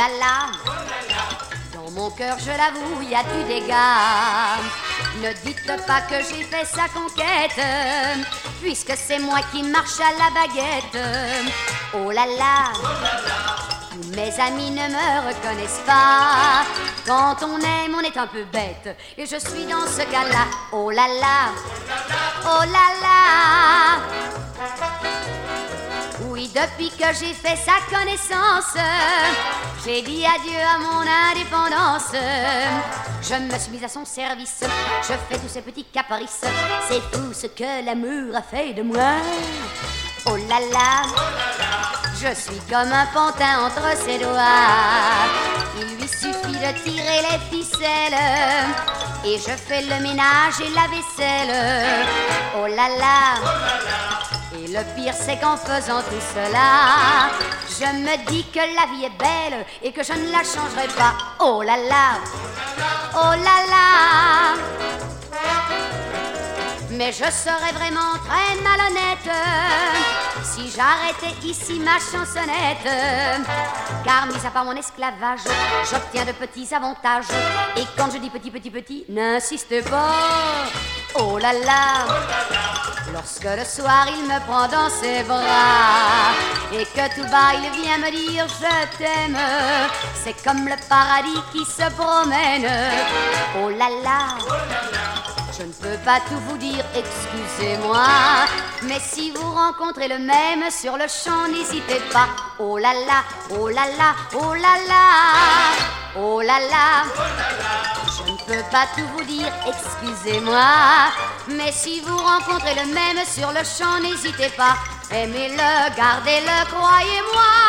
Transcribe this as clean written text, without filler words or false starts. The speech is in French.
là là, dans mon cœur je l'avoue, y a du dégât. Ne dites pas que j'ai fait sa conquête, puisque c'est moi qui marche à la baguette. Oh là là, tous mes amis ne me reconnaissent pas. Quand on aime, on est un peu bête, et je suis dans ce cas-là. Oh là là, oh là là. Oui, depuis que j'ai fait sa connaissance, j'ai dit adieu à mon indépendance. Je me suis mise à son service, je fais tous ces petits caprices. C'est fou ce que l'amour a fait de moi. Oh là là, je suis comme un pantin entre ses doigts. Il lui suffit de tirer les ficelles, et je fais le ménage et la vaisselle. Oh là là, et le pire c'est qu'en faisant tout cela, je me dis que la vie est belle et que je ne la changerai pas. Oh là là, oh là là. Mais je serais vraiment très malhonnête si j'arrêtais ici ma chansonnette. Car mis à part mon esclavage, j'obtiens de petits avantages. Et quand je dis petit, n'insistez pas. Oh là là, lorsque le soir il me prend dans ses bras et que tout bas il vient me dire je t'aime, c'est comme le paradis qui se promène. Oh là là, je ne peux pas tout vous dire, excusez-moi, mais si vous rencontrez le même sur le champ, n'hésitez pas. Oh là là, oh là là, oh là là, oh là là. Je ne peux pas tout vous dire, excusez-moi, mais si vous rencontrez le même sur le champ, n'hésitez pas. Aimez-le, gardez-le, croyez-moi.